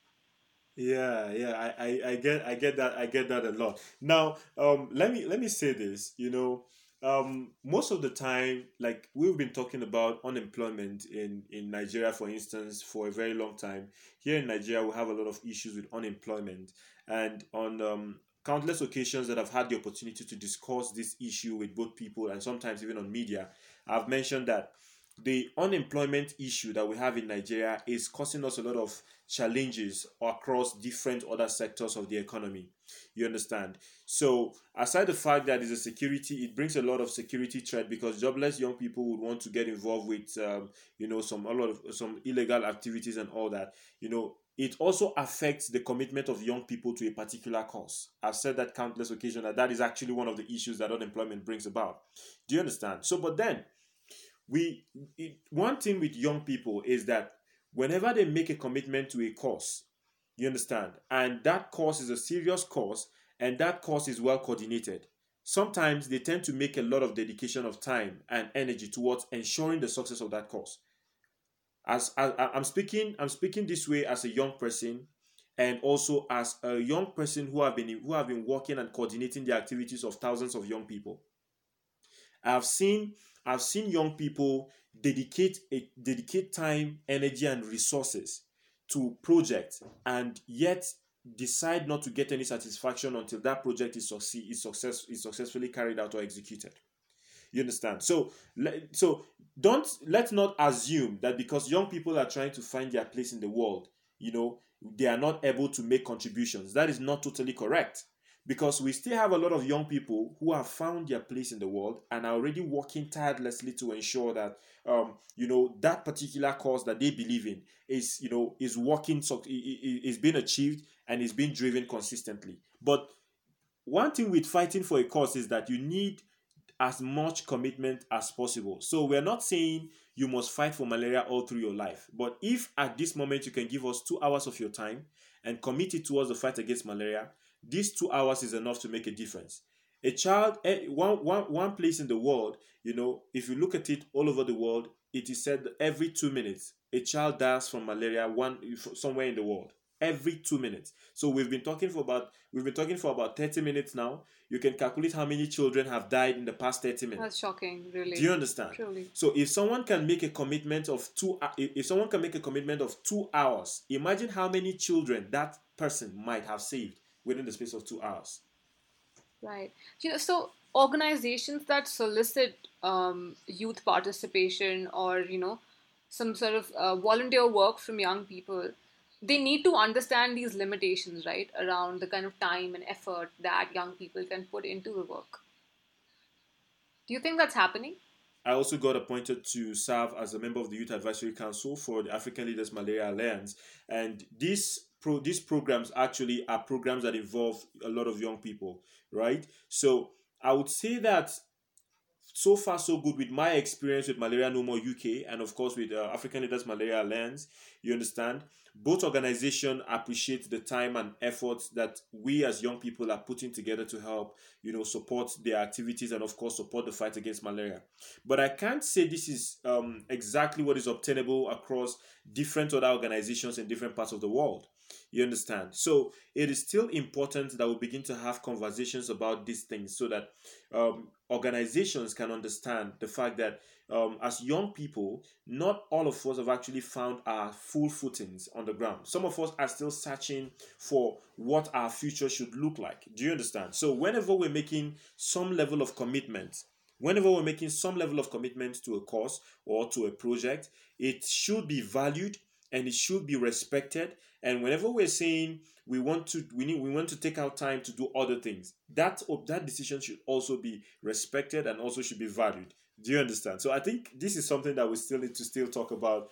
Yeah, yeah, I, I, I get I get that I get that a lot. Now, um, let me let me say this, you know, um, most of the time, like we've been talking about unemployment in in Nigeria, for instance, for a very long time. Here in Nigeria, we have a lot of issues with unemployment, and on um, countless occasions that I've had the opportunity to discuss this issue with both people and sometimes even on media, I've mentioned that the unemployment issue that we have in Nigeria is causing us a lot of challenges across different other sectors of the economy. You understand? So, aside the fact that it's a security, it brings a lot of security threat because jobless young people would want to get involved with, um, you know, some a lot of some illegal activities and all that. You know, it also affects the commitment of young people to a particular cause. I've said that countless occasions that that is actually one of the issues that unemployment brings about. Do you understand? So, but then we it, one thing with young people is that whenever they make a commitment to a cause, you understand, and that cause is a serious cause and that cause is well coordinated, sometimes they tend to make a lot of dedication of time and energy towards ensuring the success of that cause. As, as i'm speaking i'm speaking this way as a young person and also as a young person who have been who have been working and coordinating the activities of thousands of young people. I've seen I've seen young people dedicate a, dedicate time, energy, and resources to projects, and yet decide not to get any satisfaction until that project is succeed is success is successfully carried out or executed. You understand? So, so don't let's not assume that because young people are trying to find their place in the world, you know, they are not able to make contributions. That is not totally correct because we still have a lot of young people who have found their place in the world and are already working tirelessly to ensure that um, you know that particular cause that they believe in is you know is working so is being achieved and is being driven consistently. But one thing with fighting for a cause is that you need as much commitment as possible. So we're not saying you must fight for malaria all through your life. But if at this moment you can give us two hours of your time and commit it towards the fight against malaria, these two hours is enough to make a difference. A child, eh, one, one, one place in the world, you know, if you look at it all over the world, it is said that every two minutes a child dies from malaria one somewhere in the world. Every two minutes. So we've been talking for about we've been talking for about thirty minutes now. You can calculate how many children have died in the past thirty That's minutes. shocking, Do really. you understand? Truly. So if someone can make a commitment of two, if someone can make a commitment of two hours, imagine how many children that person might have saved within the space of two hours. Right. You know, so organizations that solicit um, youth participation or, you know, some sort of uh, volunteer work from young people, they need to understand these limitations, right, around the kind of time and effort that young people can put into the work. Do you think that's happening? I also got appointed to serve as a member of the Youth Advisory Council for the African Leaders Malaria Alliance. And these pro these programs actually are programs that involve a lot of young people, right? So I would say that so far so good with my experience with Malaria No More U K and of course with uh, African Leaders Malaria Alliance. You understand? Both organizations appreciate the time and efforts that we as young people are putting together to help, you know, support their activities and of course support the fight against malaria. But I can't say this is um, exactly what is obtainable across different other organizations in different parts of the world. You understand? So it is still important that we begin to have conversations about these things so that um, organizations can understand the fact that um, as young people, not all of us have actually found our full footings on the ground. Some of us are still searching for what our future should look like. Do you understand? So whenever we're making some level of commitment Whenever we're making some level of commitment to a cause or to a project, it should be valued and it should be respected. And whenever we're saying we want to we need we want to take out time to do other things, that that decision should also be respected and also should be valued. Do you understand? So I think this is something that we still need to still talk about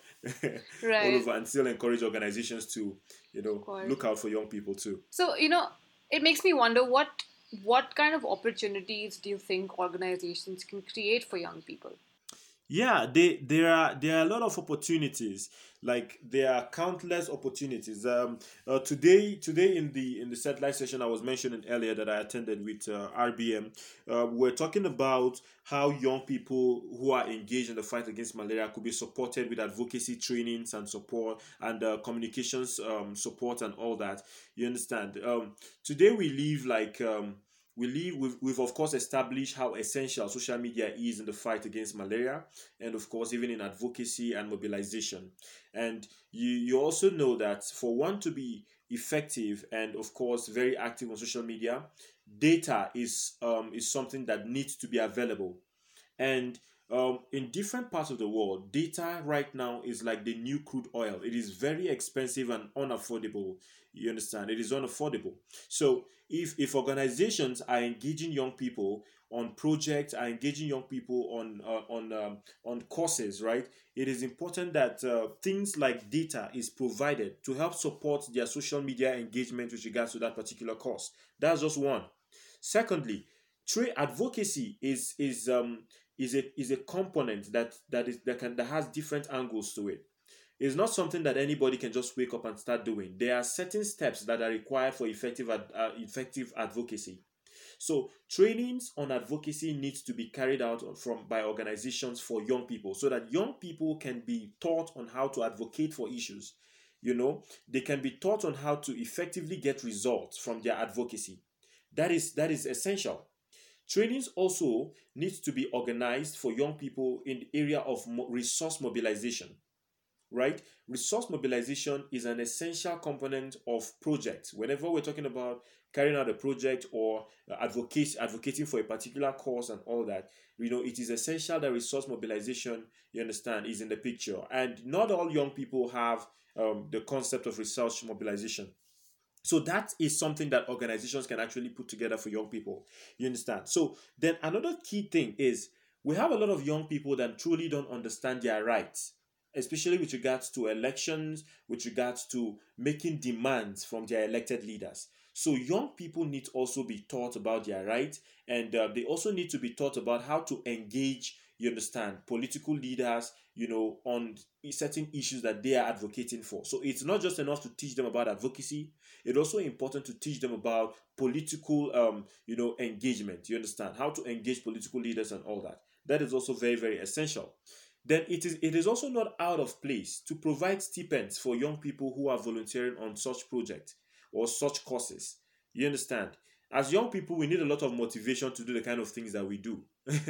all Right. over, and still encourage organizations to, you Of know, course. look out for young people too. So, you know, it makes me wonder what what kind of opportunities do you think organizations can create for young people? Yeah, they, there are there are a lot of opportunities. Like there are countless opportunities. Um, uh, today today in the in the satellite session I was mentioning earlier that I attended with uh, R B M, uh, we're talking about how young people who are engaged in the fight against malaria could be supported with advocacy trainings and support and uh, communications um, support and all that. You understand? Um, today we live like um, we live we've, we've of course established how essential social media is in the fight against malaria, and of course even in advocacy and mobilization. And you you also know that for one to be effective and of course very active on social media, data is um, is something that needs to be available. And um, in different parts of the world, data right now is like the new crude oil. It is very expensive and unaffordable. You understand? It is unaffordable. So if if organizations are engaging young people on projects, are engaging young people on uh, on um, on courses, right? It is important that uh, things like data is provided to help support their social media engagement with regards to that particular course. That's just one. Secondly, trade advocacy is is um is a is a component that that is that can that has different angles to it. It's not something that anybody can just wake up and start doing. There are certain steps that are required for effective ad, uh, effective advocacy. So trainings on advocacy needs to be carried out from by organizations for young people, so that young people can be taught on how to advocate for issues. You know, they can be taught on how to effectively get results from their advocacy. That is that is essential. Trainings also needs to be organized for young people in the area of resource mobilization, right? Resource mobilization is an essential component of projects. Whenever we're talking about carrying out a project or uh, advocate, advocating for a particular cause and all that, you know, it is essential that resource mobilization, you understand, is in the picture. And not all young people have um, the concept of resource mobilization. So that is something that organizations can actually put together for young people. You understand? So then another key thing is we have a lot of young people that truly don't understand their rights, especially with regards to elections, with regards to making demands from their elected leaders. So young people need to also be taught about their rights, and uh, they also need to be taught about how to engage, you understand, political leaders, you know, on certain issues that they are advocating for. So it's not just enough to teach them about advocacy. It's also important to teach them about political, um, you know, engagement. You understand how to engage political leaders and all that. That is also very, very essential. Then it is it is also not out of place to provide stipends for young people who are volunteering on such projects or such courses. You understand? As young people, we need a lot of motivation to do the kind of things that we do.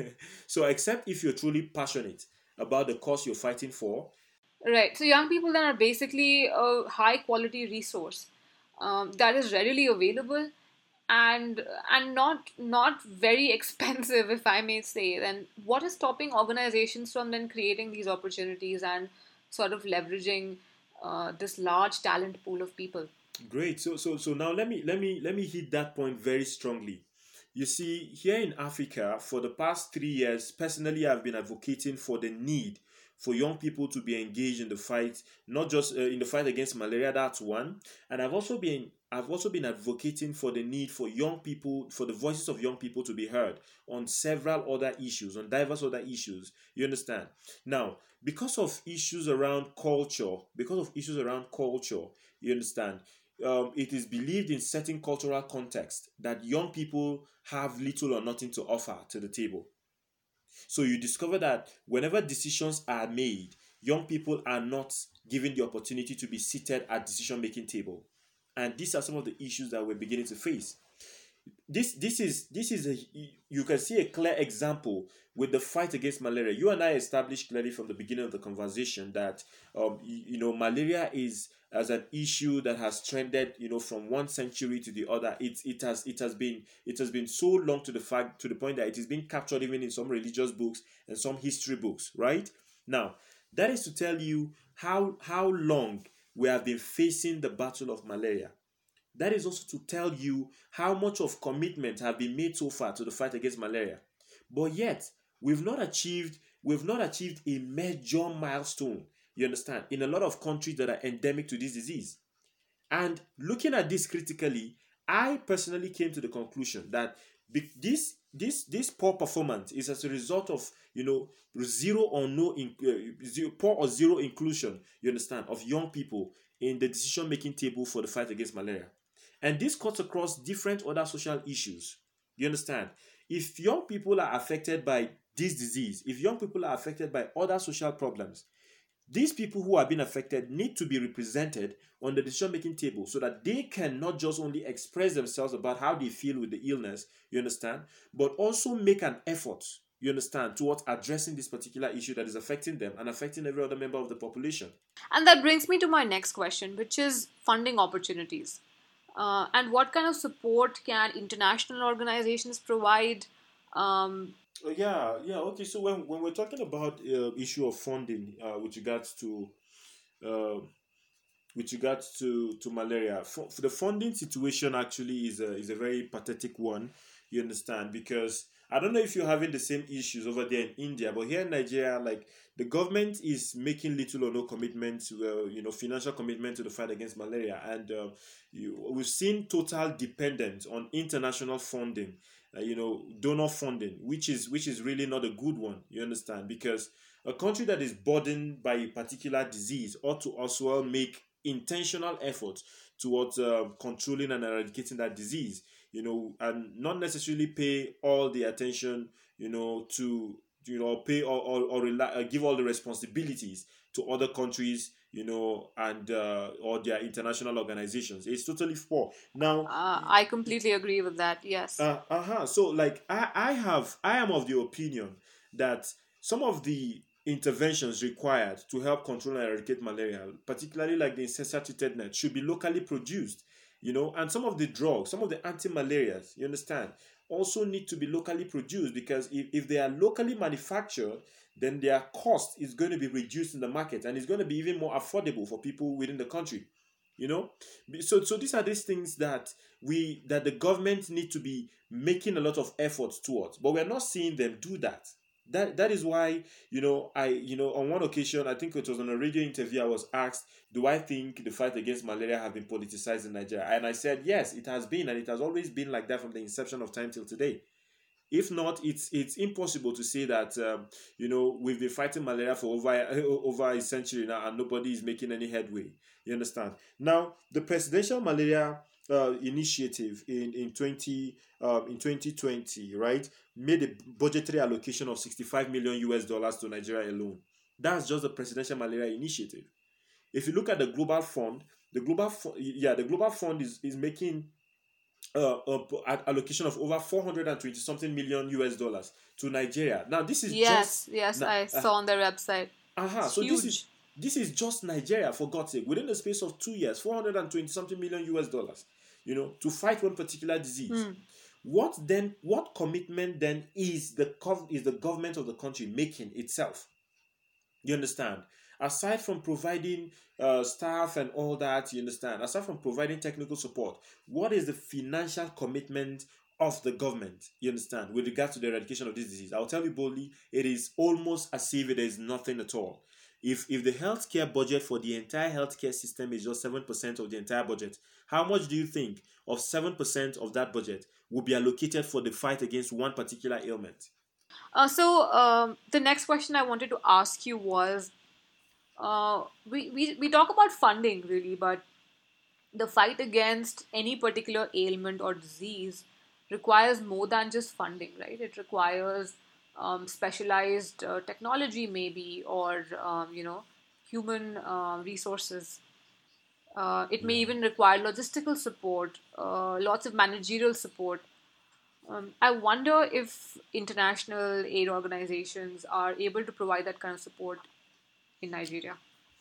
So, except if you're truly passionate about the cause you're fighting for. Right. So young people then are basically a high quality resource um, that is readily available and and not not very expensive, if I may say. Then what is stopping organizations from then creating these opportunities and sort of leveraging uh, this large talent pool of people? Great. So so so now let me let me let me hit that point very strongly. You see, here in Africa, for the past three years, personally, I've been advocating for the need for young people to be engaged in the fight, not just uh, in the fight against malaria. That's one, and I've also been I've also been advocating for the need for young people, for the voices of young people to be heard on several other issues, on diverse other issues. You understand? Now, because of issues around culture, because of issues around culture, you understand, um, it is believed in certain cultural context that young people have little or nothing to offer to the table. So you discover that whenever decisions are made, young people are not given the opportunity to be seated at decision making table. And these are some of the issues that we're beginning to face. this this is this is a, you can see a clear example with the fight against malaria. You and I established clearly from the beginning of the conversation that um you, you know malaria is as an issue that has trended, you know, from one century to the other. It it has it has been it has been so long to the fact to the point that it is being captured even in some religious books and some history books, right? Now, that is to tell you how how long we have been facing the battle of malaria. That is also to tell you how much of commitment have been made so far to the fight against malaria. But yet, we've not achieved we've not achieved a major milestone, you understand, in a lot of countries that are endemic to this disease. And looking at this critically, I personally came to the conclusion that this this this poor performance is as a result of, you know, zero or no in, uh, zero, poor or zero inclusion, you understand, of young people in the decision making table for the fight against malaria. And this cuts across different other social issues. You understand? If young people are affected by this disease, if young people are affected by other social problems, these people who are being affected need to be represented on the decision making table so that they can not just only express themselves about how they feel with the illness, you understand, but also make an effort, you understand, towards addressing this particular issue that is affecting them and affecting every other member of the population. And that brings me to my next question, which is funding opportunities. Uh, and what kind of support can international organizations provide? Um, Uh, yeah, yeah, okay. So when, when we're talking about uh, issue of funding uh, with regards to uh, with regards to to malaria, for, for the funding situation actually is a is a very pathetic one. You understand? Because I don't know if you're having the same issues over there in India, but here in Nigeria, like the government is making little or no commitment to uh, you know financial commitment to the fight against malaria, and uh, you, we've seen total dependence on international funding. Uh, you know, donor funding, which is which is really not a good one. You understand? Because a country that is burdened by a particular disease ought to also well make intentional efforts towards uh, controlling and eradicating that disease, you know, and not necessarily pay all the attention, you know, to, you know, pay or, or, or rely, uh, give all the responsibilities to other countries, you know, and uh, or their international organizations. It's totally poor. Now, uh, I completely agree with that. Yes. uh, uh-huh. So like I, I have I am of the opinion that some of the interventions required to help control and eradicate malaria, particularly like the incestar treated net, should be locally produced, you know, and some of the drugs, some of the anti-malarials, you understand, also need to be locally produced because if, if they are locally manufactured, then their cost is going to be reduced in the market and it's going to be even more affordable for people within the country, you know. So so these are these things that we that the government need to be making a lot of efforts towards, but we're not seeing them do that. That that is why, you know, I you know on one occasion, I think it was on a radio interview, I was asked, do I think the fight against malaria have been politicized in Nigeria? And I said yes, it has been, and it has always been like that from the inception of time till today. If not, it's it's impossible to say that um, you know we've been fighting malaria for over over a century now and nobody is making any headway. You understand? Now, the presidential malaria uh, initiative in in twenty um, in twenty twenty, right, made a budgetary allocation of sixty-five million U S dollars to Nigeria alone. That's just the presidential malaria initiative. If you look at the global fund, the global fund, yeah, the global fund is is making uh, a allocation of over four hundred twenty something million U S dollars to Nigeria. Now, this is just Yes, yes, uh, I saw on their website. uh-huh. It's So this is huge. this is just Nigeria, for God's sake. Within the space of two years, four hundred twenty something million U S dollars, you know, to fight one particular disease. Hmm. What then? What commitment then is the gov- is the government of the country making itself? You understand? Aside from providing uh, staff and all that, you understand? Aside from providing technical support, what is the financial commitment of the government? You understand? With regards to the eradication of this disease, I'll tell you boldly, it is almost as if there is nothing at all. If if the healthcare budget for the entire healthcare system is just seven percent of the entire budget, how much do you think of seven percent of that budget will be allocated for the fight against one particular ailment? Uh, so um, the next question I wanted to ask you was, uh, we, we we talk about funding really, but the fight against any particular ailment or disease requires more than just funding, right? It requires um, specialized uh, technology, maybe, or um, you know, human uh, resources. Uh, it may Yeah. even require logistical support, uh, lots of managerial support. Um, I wonder if international aid organizations are able to provide that kind of support in Nigeria.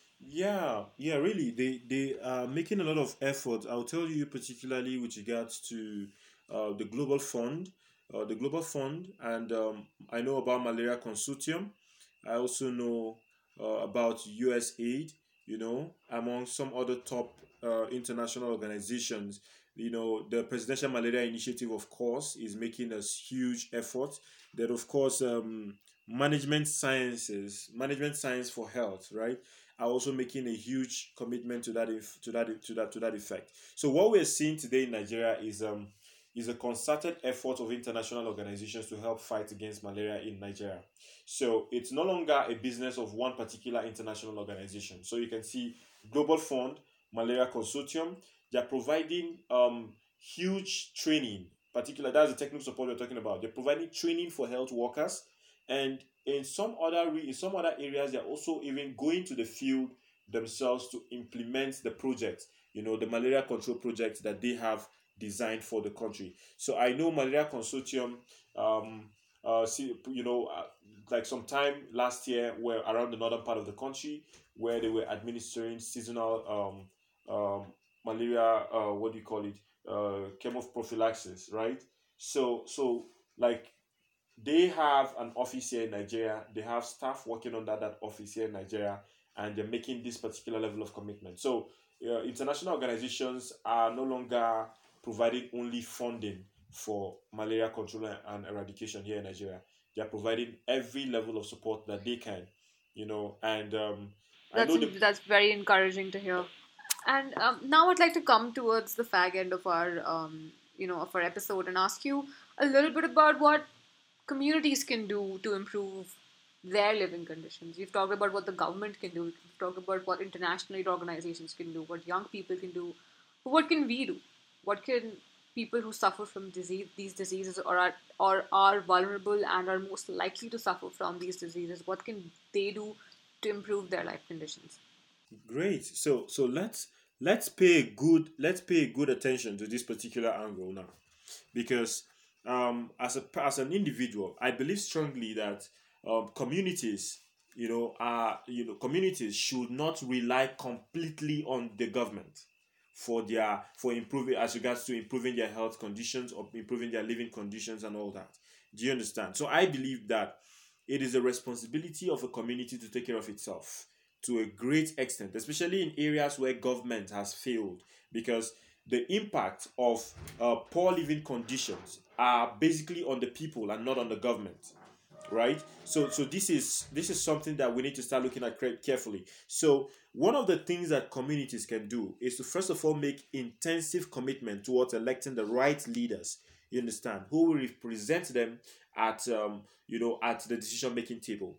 Yeah, yeah, really. They they are making a lot of effort. I'll tell you particularly with regards to uh, the Global Fund, uh, the Global Fund, and um, I know about Malaria Consortium. I also know uh, about U S Aid. You know, among some other top uh, international organizations. You know, the Presidential Malaria Initiative, of course, is making a huge effort. That, of course, um, management sciences, management science for health, right? Are also making a huge commitment to that if, to that to that to that effect. So what we're seeing today in Nigeria is um is a concerted effort of international organizations to help fight against malaria in Nigeria. So it's no longer a business of one particular international organization. So you can see Global Fund, Malaria Consortium, they're providing um huge training, particular that's the technical support we're talking about. They're providing training for health workers, and in some other re- in some other areas they're also even going to the field themselves to implement the project, you know, the malaria control project that they have designed for the country. So I know Malaria Consortium, um uh see, you know uh, like sometime last year were around the northern part of the country where they were administering seasonal um um malaria, uh what do you call it, uh chemoprophylaxis, right? So so like they have an office here in Nigeria. They have staff working under that office here in Nigeria, and they're making this particular level of commitment. So, uh, international organizations are no longer providing only funding for malaria control and eradication here in Nigeria. They are providing every level of support that they can, you know. And um, I That's know the that's very encouraging to hear. And um, now I'd like to come towards the fag end of our um, you know of our episode and ask you a little bit about what communities can do to improve their living conditions. We've talked about what the government can do. We've talked about what international aid organizations can do, what young people can do. But what can we do? What can people who suffer from disease, these diseases, or are or are vulnerable and are most likely to suffer from these diseases, what can they do to improve their life conditions? Great. So so let's let's pay good let's pay good attention to this particular angle now, because um, as a as an individual, I believe strongly that um, communities, you know, are you know communities should not rely completely on the government for their for improving as regards to improving their health conditions or improving their living conditions and all that. Do you understand? So I believe that it is a responsibility of a community to take care of itself to a great extent, especially in areas where government has failed, because the impact of uh, poor living conditions are basically on the people and not on the government, right? So so this is this is something that we need to start looking at carefully. So one of the things that communities can do is to first of all make intensive commitment towards electing the right leaders, you understand, who will represent them at um, you know at the decision making table.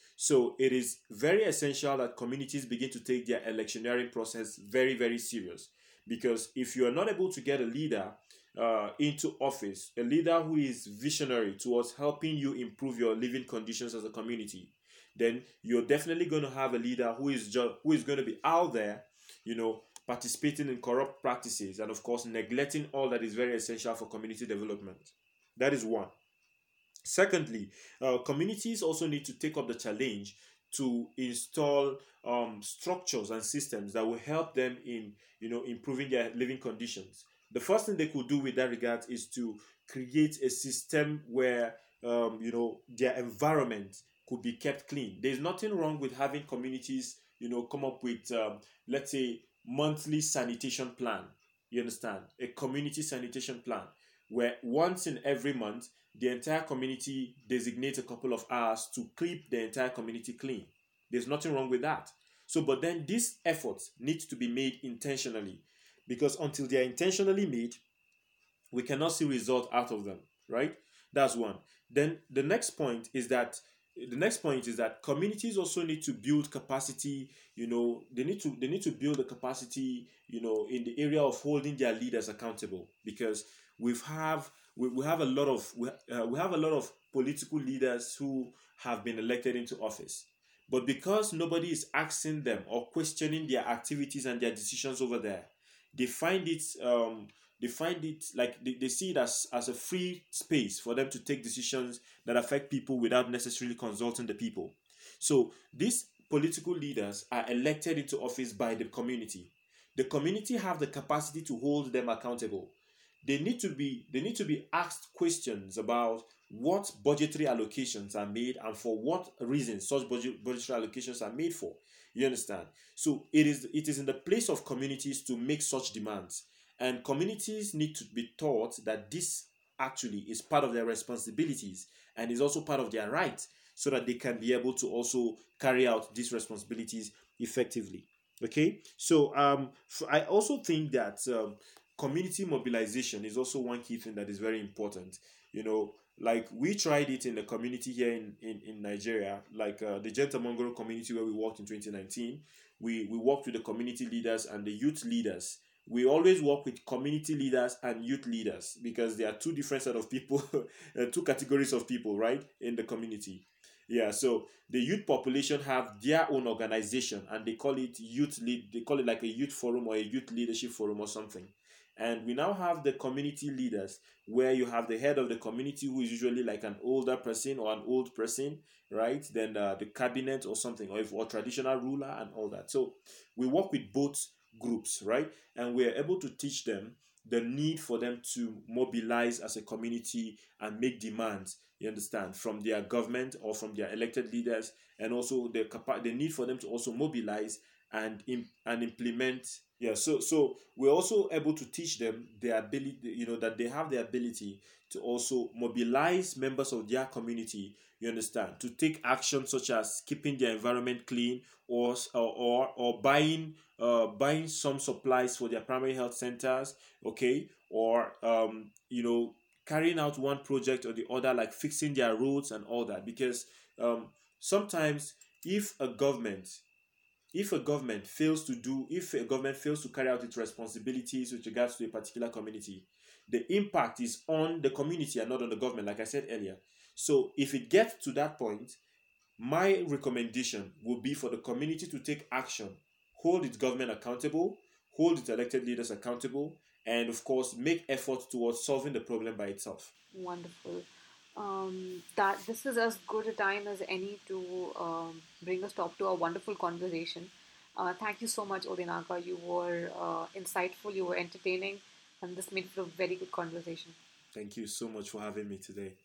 So it is very essential that communities begin to take their electioneering process very, very serious. Because if you are not able to get a leader uh, into office, a leader who is visionary towards helping you improve your living conditions as a community, then you're definitely going to have a leader who is just who is going to be out there, you know, participating in corrupt practices and of course neglecting all that is very essential for community development. That is one. Secondly, uh, communities also need to take up the challenge to install um, structures and systems that will help them in, you know, improving their living conditions. The first thing they could do with that regard is to create a system where um, you know their environment could be kept clean. There's nothing wrong with having communities, you know, come up with um, let's say monthly sanitation plan. You understand? A community sanitation plan where once in every month the entire community designates a couple of hours to keep the entire community clean. There's nothing wrong with that. So, but then these efforts need to be made intentionally, because until they are intentionally made, we cannot see result out of them, right? That's one. Then the next point is that the next point is that communities also need to build capacity. You know, they need to they need to build the capacity, you know, in the area of holding their leaders accountable, because we've have we, we have a lot of we, uh, we have a lot of political leaders who have been elected into office, but because nobody is asking them or questioning their activities and their decisions over there, they find it um, they find it like they, they see it as, as a free space for them to take decisions that affect people without necessarily consulting the people. So these political leaders are elected into office by the community. The community have the capacity to hold them accountable. They need to be they need to be asked questions about what budgetary allocations are made and for what reasons such budget, budgetary allocations are made for. You understand? So it is it is in the place of communities to make such demands, and communities need to be taught that this actually is part of their responsibilities and is also part of their rights, so that they can be able to also carry out these responsibilities effectively. Okay, so um, I also think that um, community mobilization is also one key thing that is very important. You know, like we tried it in the community here in in, in Nigeria, like uh, the Gentamongoro community where we worked in twenty nineteen. We we worked with the community leaders and the youth leaders. We always work with community leaders and youth leaders because there are two different set of people, uh, two categories of people, right, in the community. Yeah, so the youth population have their own organization and they call it youth lead. They call it like a youth forum or a youth leadership forum or something. And we now have the community leaders, where you have the head of the community who is usually like an older person or an old person, right? Then uh, the cabinet or something, or if or traditional ruler and all that. So we work with both groups, right? And we are able to teach them the need for them to mobilize as a community and make demands, you understand, from their government or from their elected leaders, and also the capa- the need for them to also mobilize and im- and implement. Yeah, so so we're also able to teach them their ability, you know, that they have the ability to also mobilize members of their community, you understand, to take action such as keeping their environment clean, or or or, or buying uh buying some supplies for their primary health centers, okay, or um you know, carrying out one project or the other, like fixing their roads and all that. Because um sometimes if a government if a government fails to do if a government fails to carry out its responsibilities with regards to a particular community, the impact is on the community and not on the government, like I said earlier. So if it gets to that point, my recommendation would be for the community to take action, hold its government accountable, hold its elected leaders accountable, and of course make efforts towards solving the problem by itself. Wonderful. Um, that this is as good a time as any to um, bring a stop to a wonderful conversation. Uh, thank you so much, Odinaka. You were uh, insightful, you were entertaining, and this made for a very good conversation. Thank you so much for having me today.